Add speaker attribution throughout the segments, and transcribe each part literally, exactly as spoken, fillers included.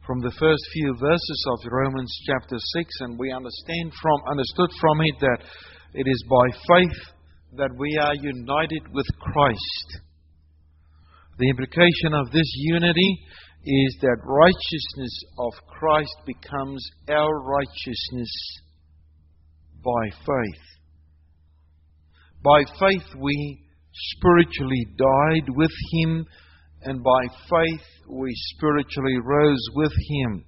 Speaker 1: from the first few verses of Romans chapter six, and we understand from understood from it that it is by faith that we are united with Christ. The implication of this unity is that righteousness of Christ becomes our righteousness by faith. By faith we spiritually died with Him, and by faith we spiritually rose with Him.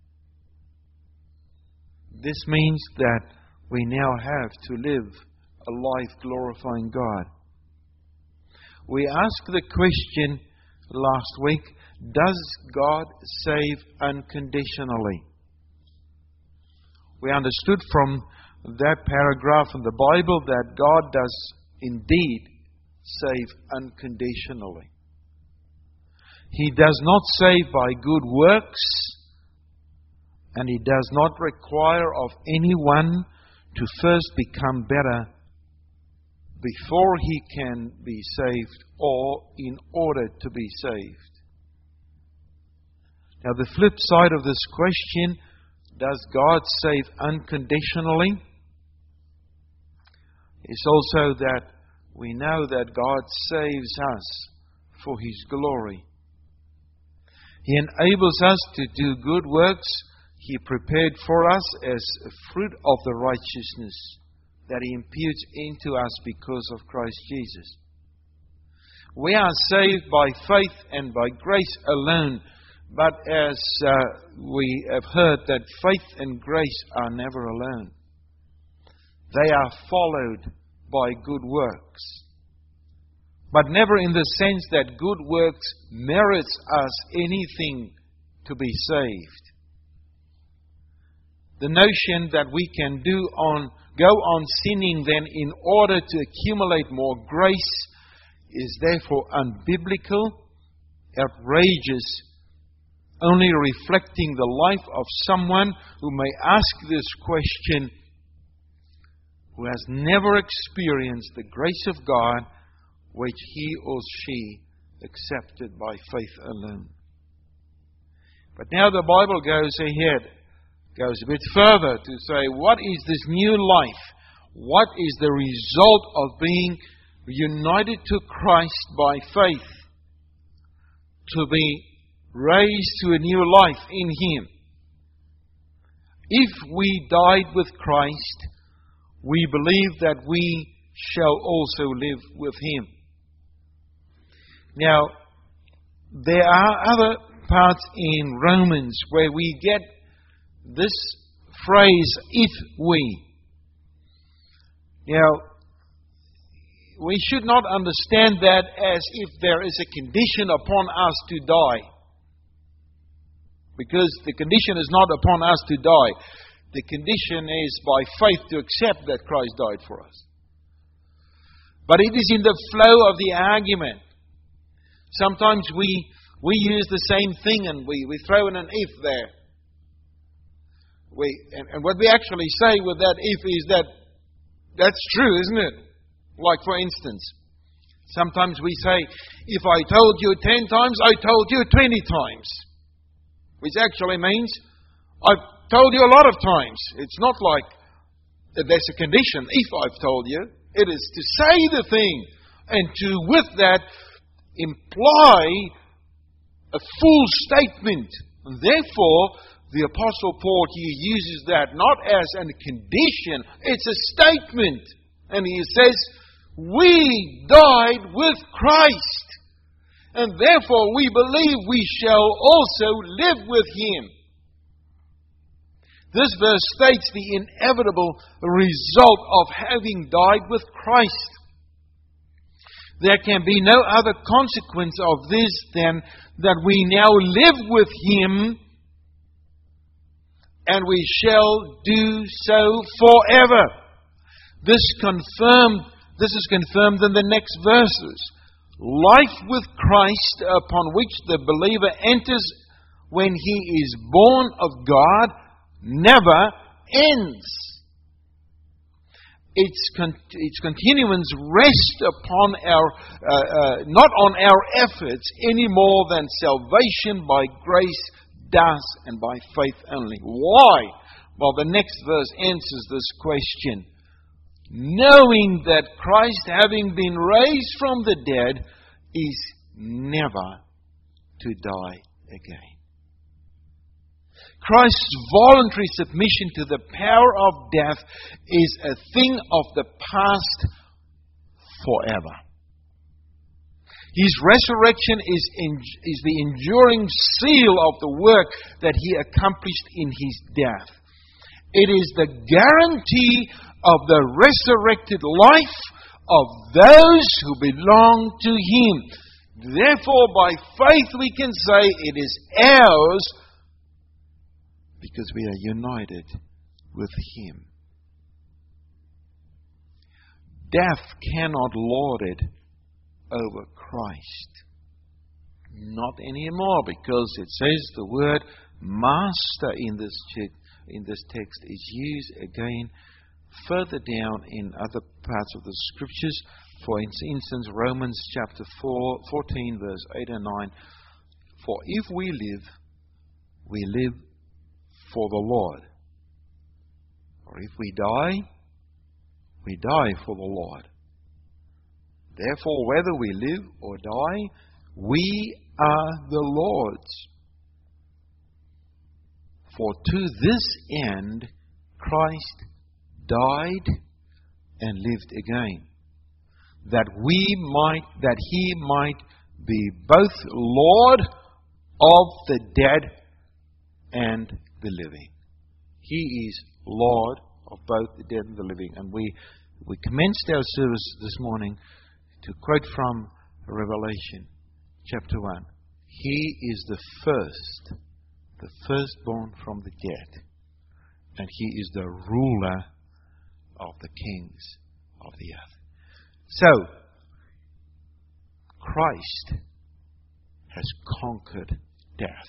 Speaker 1: This means that we now have to live a life glorifying God. We asked the question last week, does God save unconditionally? We understood from that paragraph in the Bible that God does indeed save unconditionally. He does not save by good works, and He does not require of anyone to first become better before he can be saved or in order to be saved. Now, the flip side of this question, does God save unconditionally? Is also that we know that God saves us for His glory. He enables us to do good works He prepared for us as a fruit of the righteousness that He imputes into us because of Christ Jesus. We are saved by faith and by grace alone, but as uh, we have heard that faith and grace are never alone. They are followed by good works. But never in the sense that good works merits us anything to be saved. The notion that we can do on go on sinning then in order to accumulate more grace is therefore unbiblical, outrageous, only reflecting the life of someone who may ask this question, who has never experienced the grace of God, which he or she accepted by faith alone. But now the Bible goes ahead, goes a bit further to say, what is this new life? What is the result of being united to Christ by faith? To be raised to a new life in Him. If we died with Christ, we believe that we shall also live with Him. Now, there are other parts in Romans where we get this phrase, if we. Now, we should not understand that as if there is a condition upon us to die. Because the condition is not upon us to die. The condition is by faith to accept that Christ died for us. But it is in the flow of the argument. Sometimes we we use the same thing and we, we throw in an if there. We and, and what we actually say with that if is that that's true, isn't it? Like for instance, sometimes we say, if I told you ten times, I told you twenty times. Which actually means, I've told you a lot of times. It's not like there's a condition, if I've told you. It is to say the thing and to, with that, imply a full statement. And therefore, the Apostle Paul here uses that not as a condition, it's a statement. And he says, we died with Christ. And therefore we believe we shall also live with Him. This verse states the inevitable result of having died with Christ. There can be no other consequence of this than that we now live with Him, and we shall do so forever. This confirmed, this is confirmed in the next verses. Life with Christ, upon which the believer enters when he is born of God, never ends. Its, con- its continuance rests upon our, uh, uh, not on our efforts any more than salvation by grace does and by faith only. Why? Well, the next verse answers this question. Knowing that Christ, having been raised from the dead, is never to die again. Christ's voluntary submission to the power of death is a thing of the past forever. His resurrection is, in, is the enduring seal of the work that He accomplished in His death. It is the guarantee of the resurrected life of those who belong to Him. Therefore, by faith we can say it is ours because we are united with Him. Death cannot lord it over Christ. Not anymore, because it says the word master in this in this text is used again further down in other parts of the Scriptures. For instance, Romans chapter four, fourteen, verse eight and nine. For if we live, we live for the Lord. Or if we die, we die for the Lord. Therefore, whether we live or die, we are the Lord's. For to this end Christ died and lived again, that we might, that He might be both Lord of the dead and the living. He is Lord of both the dead and the living. And we, we commenced our service this morning to quote from Revelation chapter one. He is the first, the firstborn from the dead. And He is the ruler of the kings of the earth. So, Christ has conquered death.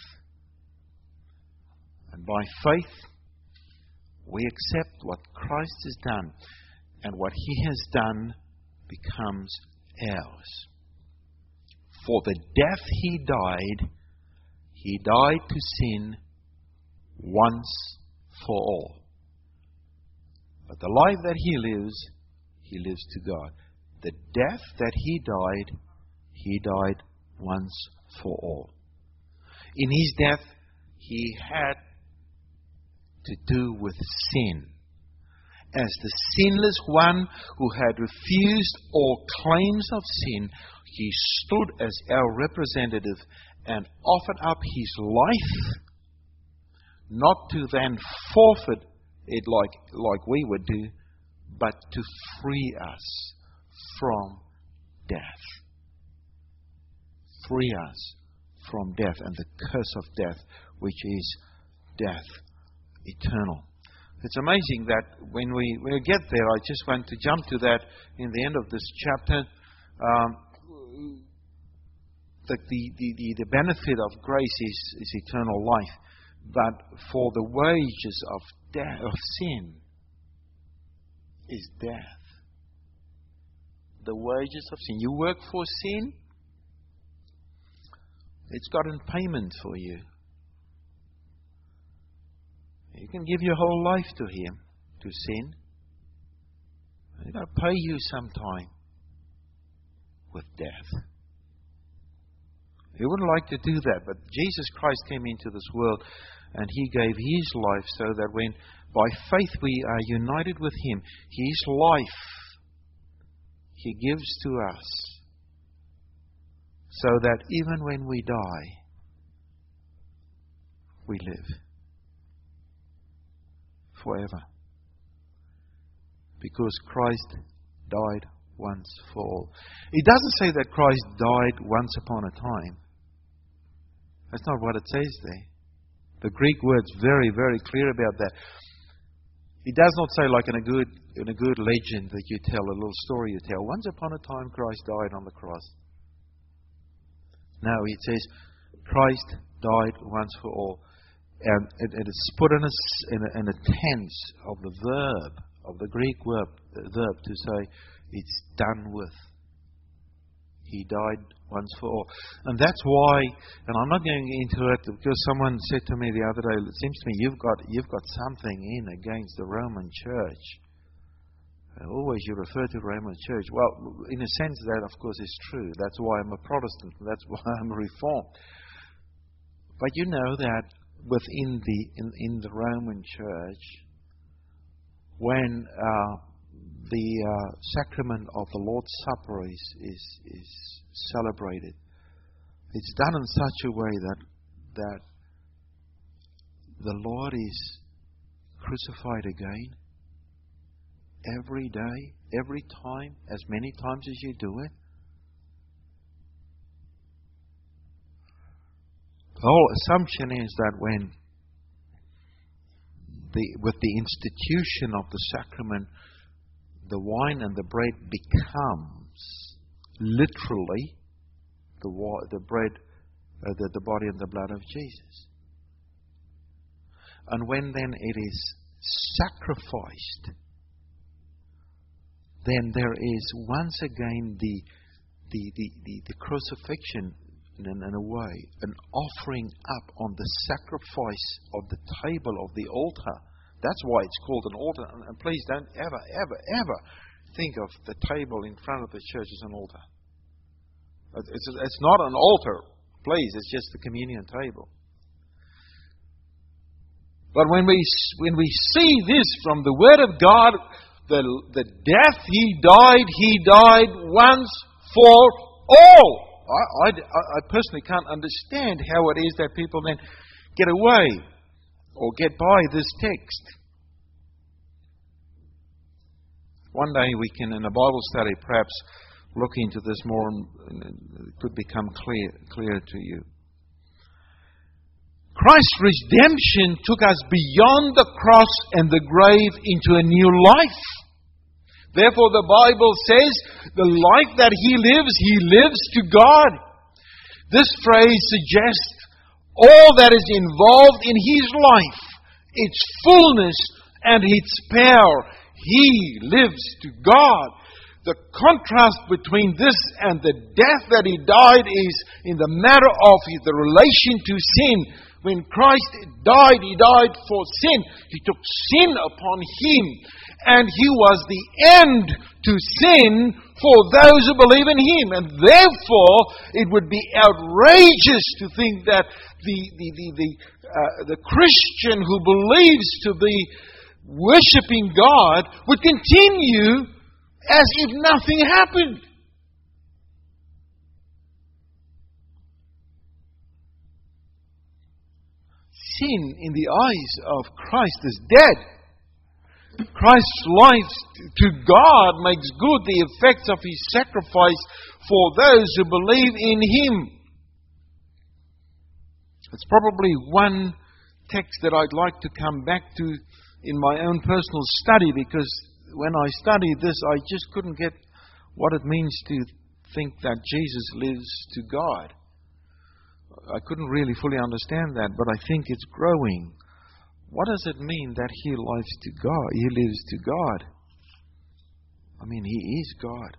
Speaker 1: And by faith, we accept what Christ has done. And what He has done becomes ours. For the death He died, He died to sin once for all. But the life that He lives, He lives to God. The death that He died, He died once for all. In His death, He had to do with sin. As the sinless one who had refused all claims of sin, He stood as our representative and offered up His life, not to then forfeit it like, like we would do, but to free us from death. Free us from death and the curse of death, which is death eternal. It's amazing that when we, when we get there, I just want to jump to that in the end of this chapter. Um, that the, the, the, the benefit of grace is, is eternal life. But for the wages of death, of sin is death. The wages of sin. You work for sin, it's gotten payment for you. You can give your whole life to Him, to sin. He's going to pay you sometime with death. He wouldn't like to do that, but Jesus Christ came into this world and He gave His life so that when by faith we are united with Him, His life He gives to us so that even when we die, we live forever. Because Christ died once for all. It doesn't say that Christ died once upon a time. That's not what it says there. The Greek word's very, very clear about that. It does not say like in a good in a good legend that you tell, a little story you tell. Once upon a time Christ died on the cross. No, it says Christ died once for all. And it, it is put in a, in, a, in a tense of the verb, of the Greek verb, verb to say, it's done with. He died once for all. And that's why, and I'm not going into it because someone said to me the other day, it seems to me you've got you've got something in against the Roman Church. And always you refer to the Roman Church. Well, in a sense that of course is true. That's why I'm a Protestant. That's why I'm a Reformed. But you know that within the in, in the Roman Church, when uh, the uh, sacrament of the Lord's Supper is, is is celebrated, it's done in such a way that that the Lord is crucified again every day, every time, as many times as you do it. The whole assumption is that when the with the institution of the sacrament, the wine and the bread becomes literally the wa- the bread, uh, the, the body and the blood of Jesus. And when then it is sacrificed, then there is once again the the the, the, the crucifixion in, in a way, an offering up on the sacrifice of the table of the altar. That's why it's called an altar. And, and please don't ever, ever, ever think of the table in front of the church as an altar. It's, it's not an altar, please. It's just the communion table. But when we when we see this from the Word of God, the the death He died, He died once for all. I, I, I personally can't understand how it is that people then get away or get by this text. One day we can, in a Bible study, perhaps look into this more and it could become clear, clear to you. Christ's redemption took us beyond the cross and the grave into a new life. Therefore, the Bible says, the life that He lives, He lives to God. This phrase suggests all that is involved in His life, its fullness and its power. He lives to God. The contrast between this and the death that He died is in the matter of the relation to sin. When Christ died, He died for sin. He took sin upon Him. And He was the end to sin for those who believe in Him. And therefore, it would be outrageous to think that the the the the, uh, the Christian who believes to be worshipping God would continue as if nothing happened. Sin in the eyes of Christ is dead. Christ's life to God makes good the effects of His sacrifice for those who believe in Him. It's probably one text that I'd like to come back to in my own personal study, because when I studied this, I just couldn't get what it means to think that Jesus lives to God. I couldn't really fully understand that, but I think it's growing. What does it mean that He lives to God? He lives to God. I mean, He is God.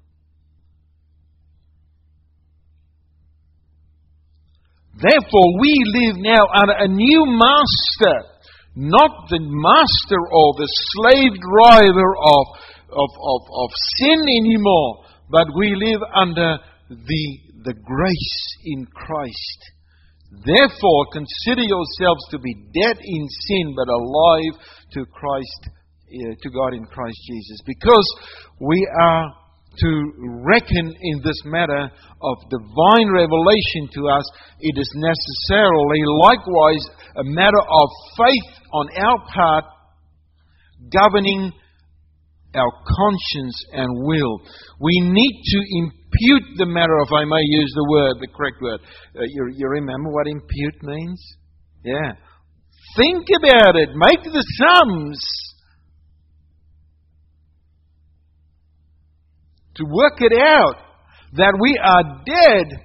Speaker 1: Therefore, we live now under a new master, not the master or the slave driver of, of, of, of sin anymore, but we live under the, the grace in Christ. Therefore, consider yourselves to be dead in sin, but alive to Christ, uh, to God in Christ Jesus. Because we are to reckon in this matter of divine revelation to us, it is necessarily likewise a matter of faith on our part, governing our conscience and will. We need to impute the matter, if I may use the word, the correct word. Uh, you, you remember what impute means? Yeah. Think about it. Make the sums. To work it out that we are dead.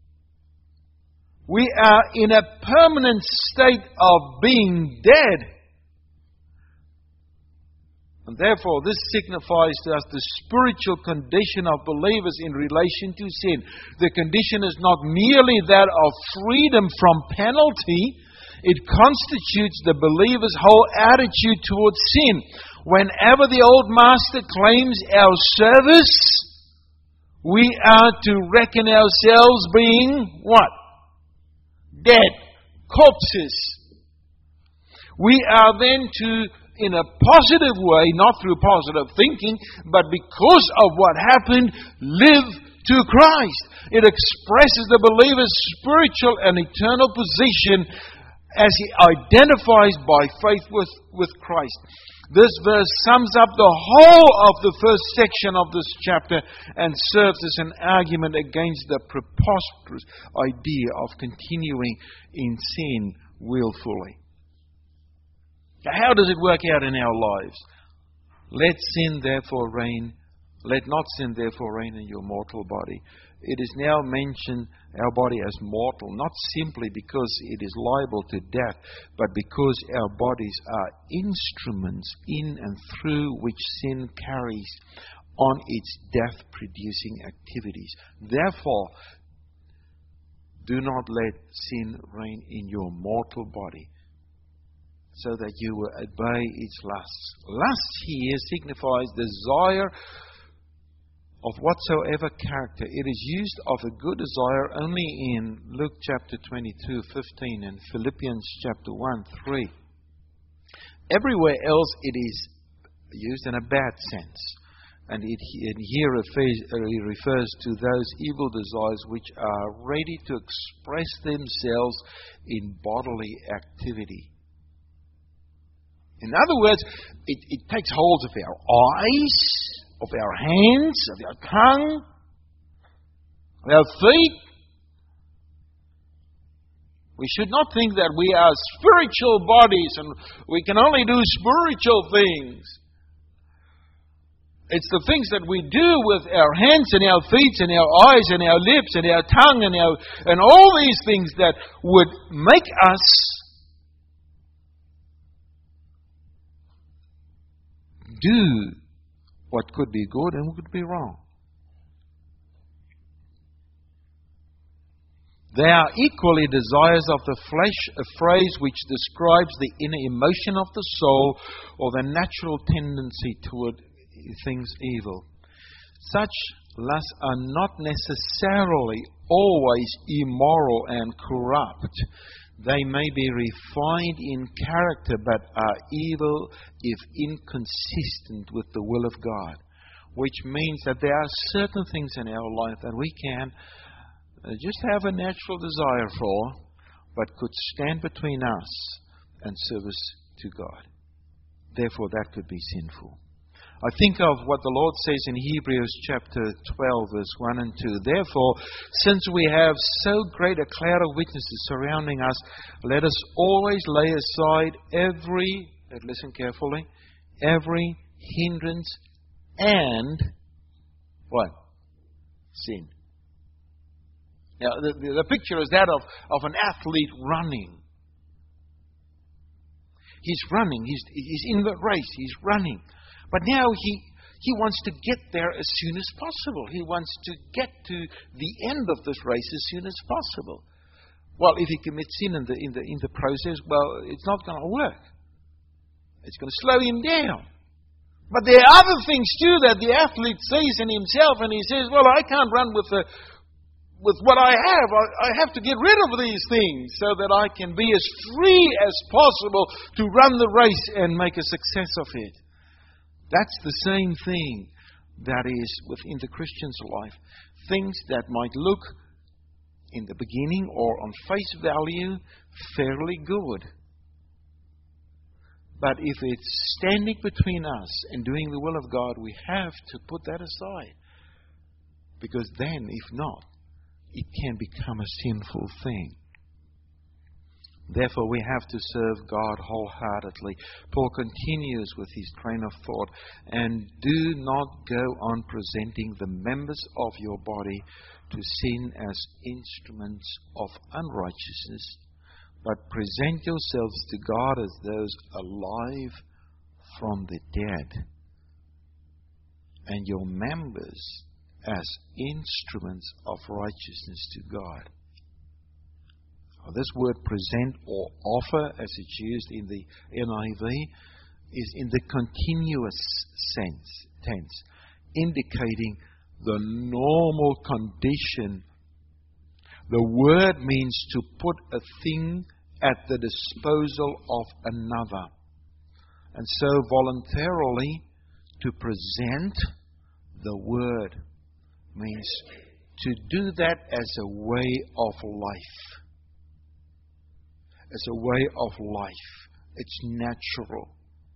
Speaker 1: We are in a permanent state of being dead. And therefore, this signifies to us the spiritual condition of believers in relation to sin. The condition is not merely that of freedom from penalty. It constitutes the believer's whole attitude towards sin. Whenever the old master claims our service, we are to reckon ourselves being what? Dead. Corpses. We are then to, in a positive way, not through positive thinking, but because of what happened, live to Christ. It expresses the believer's spiritual and eternal position as he identifies by faith with, with Christ. This verse sums up the whole of the first section of this chapter and serves as an argument against the preposterous idea of continuing in sin willfully. How does it work out in our lives? Let sin therefore reign. Let not sin therefore reign in your mortal body. It is now mentioned our body as mortal, not simply because it is liable to death, but because our bodies are instruments in and through which sin carries on its death-producing activities. Therefore, do not let sin reign in your mortal body, so that you will obey its lusts. Lust here signifies desire of whatsoever character. It is used of a good desire only in Luke chapter twenty-two, fifteen and Philippians chapter one, three. Everywhere else it is used in a bad sense. And it, it here refers, uh, refers to those evil desires which are ready to express themselves in bodily activity. In other words, it, it takes hold of our eyes, of our hands, of our tongue, of our feet. We should not think that we are spiritual bodies and we can only do spiritual things. It's the things that we do with our hands and our feet and our eyes and our lips and our tongue and our and all these things that would make us do what could be good and what could be wrong. They are equally desires of the flesh, a phrase which describes the inner emotion of the soul or the natural tendency toward things evil. Such lusts are not necessarily always immoral and corrupt. They may be refined in character, but are evil if inconsistent with the will of God. Which means that there are certain things in our life that we can just have a natural desire for, but could stand between us and service to God. Therefore, that could be sinful. I think of what the Lord says in Hebrews chapter twelve, verse one and two. Therefore, since we have so great a cloud of witnesses surrounding us, let us always lay aside every, listen carefully, every hindrance and, what? Sin. Now, the, the, the picture is that of, of an athlete running. He's running. He's, he's in the race. He's running. But now he, he wants to get there as soon as possible. He wants to get to the end of this race as soon as possible. Well, if he commits sin in the, in the, in the process, well, it's not going to work. It's going to slow him down. But there are other things too that the athlete sees in himself, and he says, well, I can't run with the with what I have. I, I have to get rid of these things so that I can be as free as possible to run the race and make a success of it. That's the same thing that is within the Christian's life. Things that might look in the beginning or on face value fairly good. But if it's standing between us and doing the will of God, we have to put that aside. Because then, if not, it can become a sinful thing. Therefore, we have to serve God wholeheartedly. Paul continues with his train of thought. And do not go on presenting the members of your body to sin as instruments of unrighteousness, but present yourselves to God as those alive from the dead, and your members as instruments of righteousness to God. Now, this word present or offer, as it's used in the N I V, is in the continuous sense, tense, indicating the normal condition. The word means to put a thing at the disposal of another. And so voluntarily to present the word means to do that as a way of life. As a way of life. It's natural.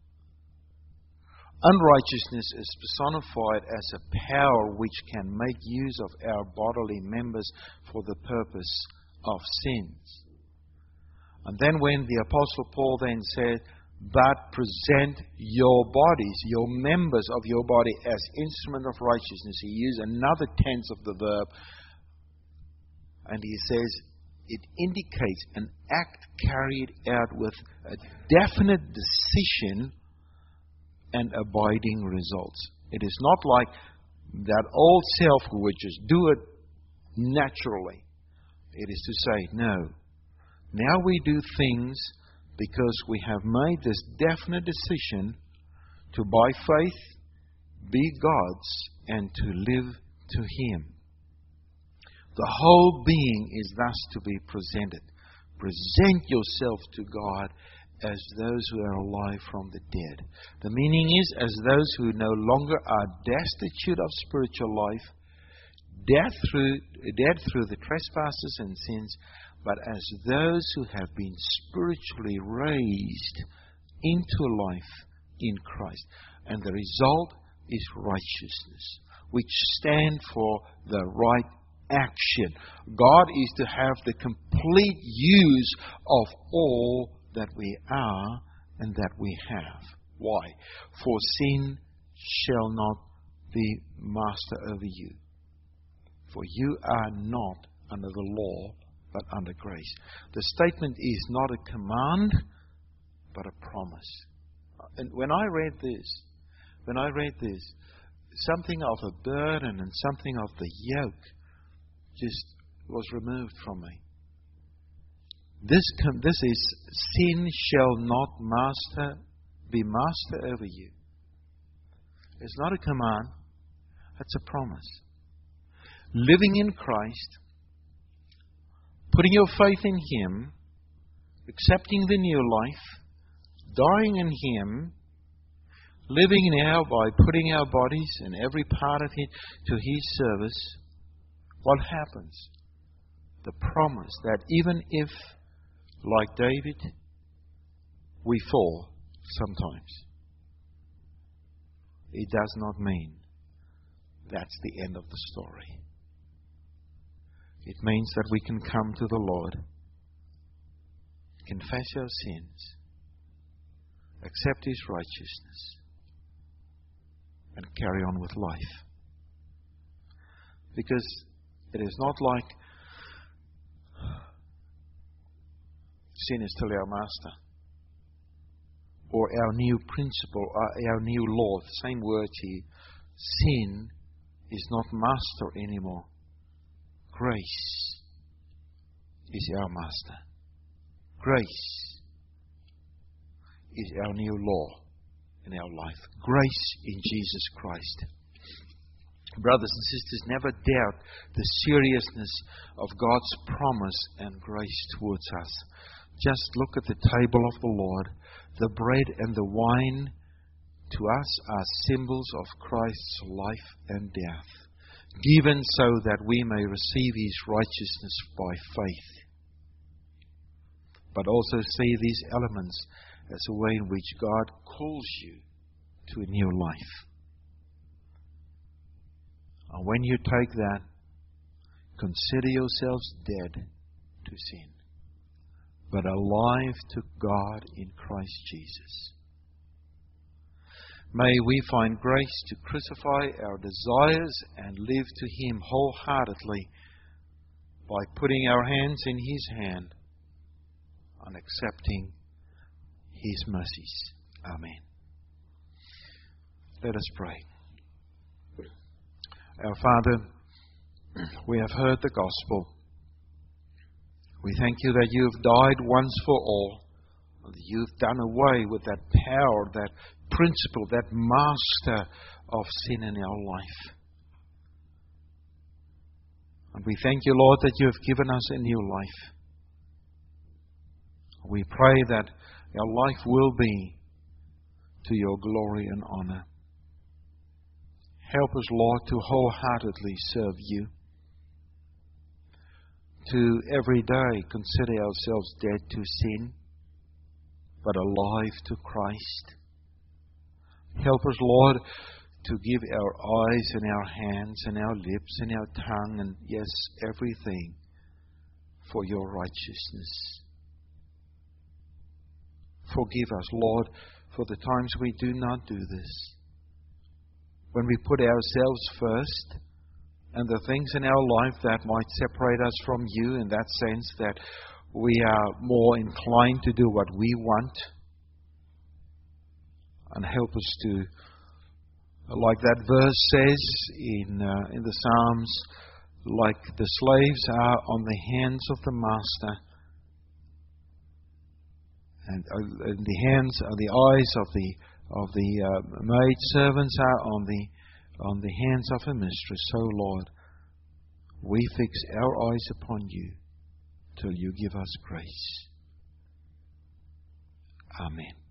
Speaker 1: Unrighteousness is personified as a power which can make use of our bodily members for the purpose of sins. And then when the Apostle Paul then said, but present your bodies, your members of your body as instrument of righteousness, he used another tense of the verb, and he says it indicates an act carried out with a definite decision and abiding results. It is not like that old self who would just do it naturally. It is to say, no. Now we do things because we have made this definite decision to, by faith, be God's and to live to Him. The whole being is thus to be presented. Present yourself to God as those who are alive from the dead. The meaning is, as those who no longer are destitute of spiritual life, dead through, dead through the trespasses and sins, but as those who have been spiritually raised into life in Christ. And the result is righteousness, which stands for the right action. God is to have the complete use of all that we are and that we have. Why? For sin shall not be master over you. For you are not under the law, but under grace. The statement is not a command, but a promise. And when I read this, when I read this, something of a burden and something of the yoke just was removed from me. This com- this is, sin shall not master be master over you. It's not a command, it's a promise. Living in Christ, putting your faith in Him, accepting the new life, dying in Him, living now by putting our bodies and every part of it to His service, what happens? The promise that even if, like David, we fall sometimes, it does not mean that's the end of the story. It means that we can come to the Lord, confess our sins, accept His righteousness, and carry on with life. Because it is not like sin is still our master, or our new principle, or our new law. The same word here. Sin is not master anymore. Grace is our master. Grace is our new law in our life. Grace in Jesus Christ. Brothers and sisters, never doubt the seriousness of God's promise and grace towards us. Just look at the table of the Lord. The bread and the wine to us are symbols of Christ's life and death, given so that we may receive His righteousness by faith. But also see these elements as a way in which God calls you to a new life. And when you take that, consider yourselves dead to sin, but alive to God in Christ Jesus. May we find grace to crucify our desires and live to Him wholeheartedly by putting our hands in His hand and accepting His mercies. Amen. Let us pray. Our Father, we have heard the gospel. We thank you that you have died once for all. That you've done away with that power, that principle, that master of sin in our life. And we thank you, Lord, that you have given us a new life. We pray that our life will be to your glory and honor. Help us, Lord, to wholeheartedly serve you. To every day consider ourselves dead to sin, but alive to Christ. Help us, Lord, to give our eyes and our hands and our lips and our tongue and, yes, everything for your righteousness. Forgive us, Lord, for the times we do not do this. When we put ourselves first and the things in our life that might separate us from you, in that sense that we are more inclined to do what we want. And help us to, like that verse says in uh, in the Psalms, like the slaves are on the hands of the master, and uh, in the hands, uh, the eyes of the of the uh, maid servants are on the on the hands of a mistress. So, Lord, we fix our eyes upon you till you give us grace. Amen.